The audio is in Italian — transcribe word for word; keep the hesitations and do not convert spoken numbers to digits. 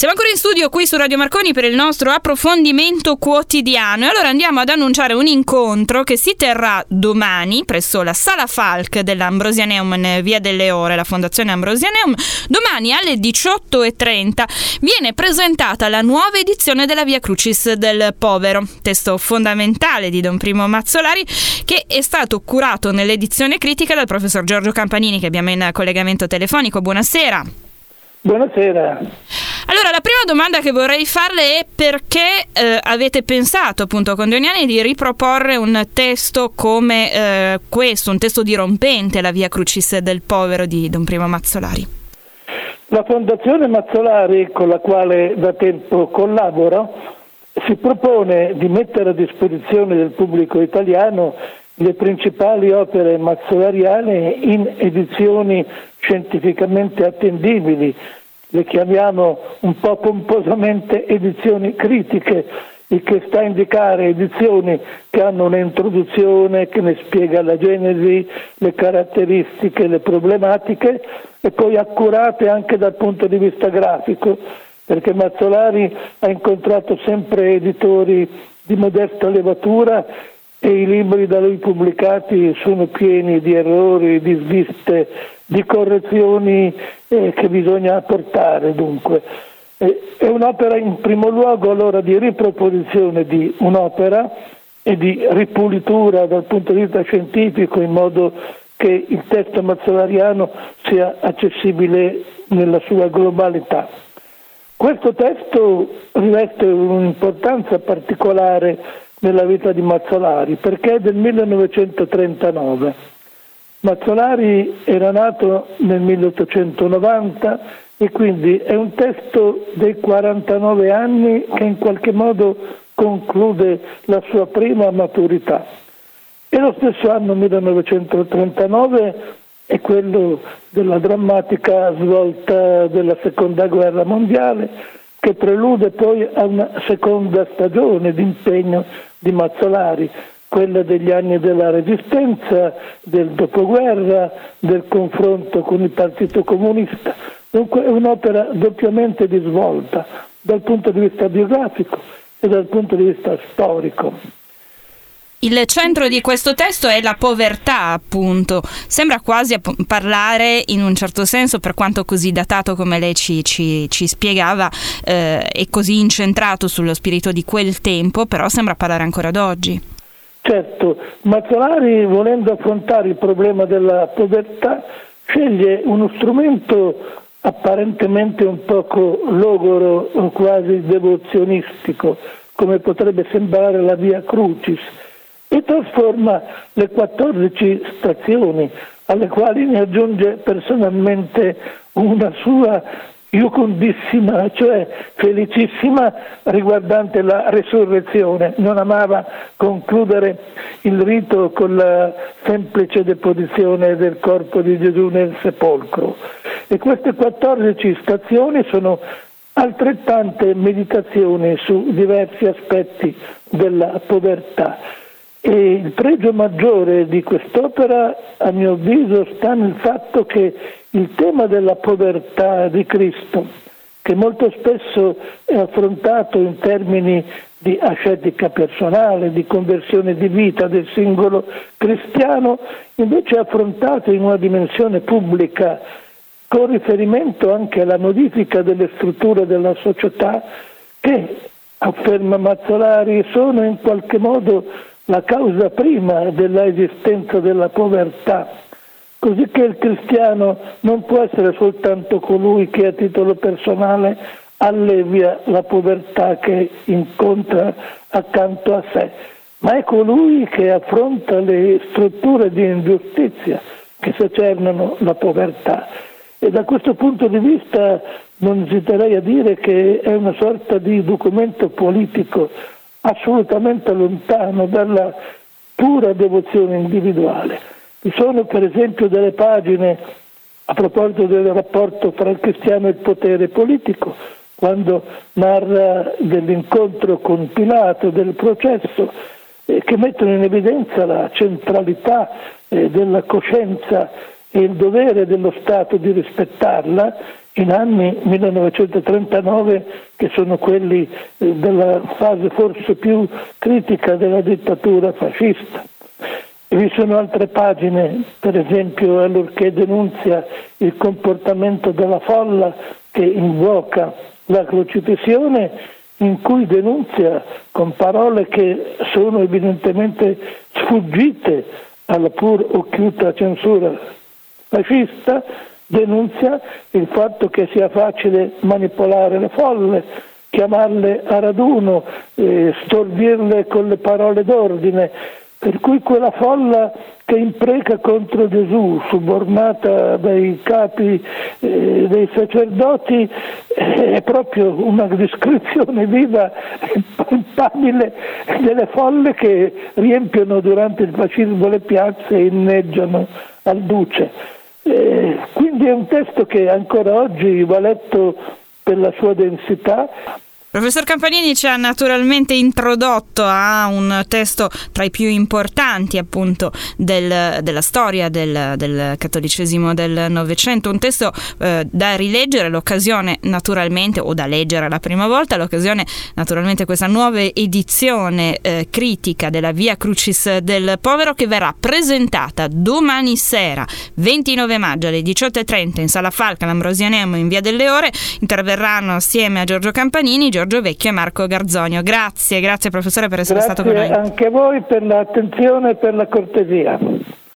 Siamo ancora in studio qui su Radio Marconi per il nostro approfondimento quotidiano e allora andiamo ad annunciare un incontro che si terrà domani presso la Sala Falk dell'Ambrosianeum in Via delle Ore, la Fondazione Ambrosianeum. Domani alle diciotto e trenta viene presentata la nuova edizione della Via Crucis del Povero, testo fondamentale di Don Primo Mazzolari che è stato curato nell'edizione critica dal professor Giorgio Campanini, che abbiamo in collegamento telefonico. Buonasera. Buonasera. Allora, la prima domanda che vorrei farle è perché eh, avete pensato appunto con Doniani di riproporre un testo come eh, questo, un testo dirompente, la Via Crucis del Povero di Don Primo Mazzolari? La Fondazione Mazzolari, con la quale da tempo collaboro, si propone di mettere a disposizione del pubblico italiano le principali opere mazzolariane in edizioni scientificamente attendibili. Le chiamiamo un po' pomposamente edizioni critiche, il che sta a indicare edizioni che hanno un'introduzione che ne spiega la genesi, le caratteristiche, le problematiche e poi accurate anche dal punto di vista grafico, perché Mazzolari ha incontrato sempre editori di modesta levatura e i libri da lui pubblicati sono pieni di errori, di sviste, di correzioni eh, che bisogna apportare. Dunque eh, è un'opera in primo luogo allora di riproposizione di un'opera e di ripulitura dal punto di vista scientifico, in modo che il testo mazzolariano sia accessibile nella sua globalità. Questo testo riveste un'importanza particolare nella vita di Mazzolari perché è del millenovecentotrentanove. Mazzolari era nato nel milleottocentonovanta e quindi è un testo dei quarantanove anni che in qualche modo conclude la sua prima maturità. E lo stesso anno millenovecentotrentanove è quello della drammatica svolta della Seconda Guerra Mondiale, che prelude poi a una seconda stagione di impegno di Mazzolari, quella degli anni della Resistenza, del dopoguerra, del confronto con il Partito Comunista. Dunque è un'opera doppiamente di svolta dal punto di vista biografico e dal punto di vista storico. Il centro di questo testo è la povertà, appunto. Sembra quasi app- parlare, in un certo senso, per quanto così datato come lei ci, ci, ci spiegava, eh, e così incentrato sullo spirito di quel tempo, però sembra parlare ancora d'oggi. Certo, Mazzolari, volendo affrontare il problema della povertà, sceglie uno strumento apparentemente un poco logoro o quasi devozionistico, come potrebbe sembrare la Via Crucis, e trasforma le quattordici stazioni, alle quali ne aggiunge personalmente una sua iucundissima, cioè felicissima, riguardante la resurrezione. Non amava concludere il rito con la semplice deposizione del corpo di Gesù nel sepolcro. E queste quattordici stazioni sono altrettante meditazioni su diversi aspetti della povertà. E il pregio maggiore di quest'opera, a mio avviso, sta nel fatto che il tema della povertà di Cristo, che molto spesso è affrontato in termini di ascetica personale, di conversione di vita del singolo cristiano, invece è affrontato in una dimensione pubblica, con riferimento anche alla modifica delle strutture della società, che, afferma Mazzolari, sono in qualche modo la causa prima della esistenza della povertà, così che il cristiano non può essere soltanto colui che a titolo personale allevia la povertà che incontra accanto a sé, ma è colui che affronta le strutture di ingiustizia che secernono la povertà. E da questo punto di vista non esiterei a dire che è una sorta di documento politico assolutamente lontano dalla pura devozione individuale. Ci sono per esempio delle pagine a proposito del rapporto tra il cristiano e il potere politico, quando narra dell'incontro con Pilato, del processo, eh, che mettono in evidenza la centralità eh, della coscienza e il dovere dello Stato di rispettarla, in anni millenovecentotrentanove, che sono quelli della fase forse più critica della dittatura fascista. E vi sono altre pagine, per esempio allorché denunzia il comportamento della folla che invoca la crocifissione, in cui denunzia con parole che sono evidentemente sfuggite alla pur occhiuta censura fascista, denunzia il fatto che sia facile manipolare le folle, chiamarle a raduno, eh, stordirle con le parole d'ordine, per cui quella folla che impreca contro Gesù, subornata dai capi eh, dei sacerdoti, eh, è proprio una descrizione viva e palpabile delle folle che riempiono durante il fascismo le piazze e inneggiano al duce. Eh, quindi è un testo che ancora oggi va letto per la sua densità. Professor Campanini ci ha naturalmente introdotto a un testo tra i più importanti appunto del, della storia del, del cattolicesimo del Novecento, un testo eh, da rileggere, l'occasione naturalmente, o da leggere la prima volta, l'occasione naturalmente questa nuova edizione eh, critica della Via Crucis del Povero, che verrà presentata domani sera ventinove maggio alle diciotto e trenta in Sala Falca all'Ambrosianeum in Via delle Ore. Interverranno assieme a Giorgio Campanini, Giorgio Vecchio e Marco Garzonio. Grazie, grazie professore per essere grazie stato con noi. Anche a voi per l'attenzione e per la cortesia.